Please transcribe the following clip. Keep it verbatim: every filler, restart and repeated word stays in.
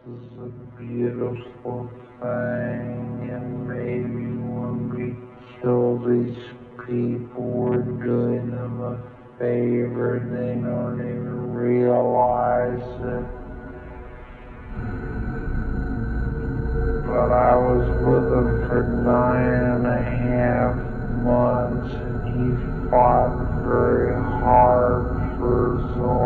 is a beautiful thing, and maybe when we kill these people, we're doing them a favor, and they don't even realize it. But I was with him for nine and a half months, and he fought very hard for his own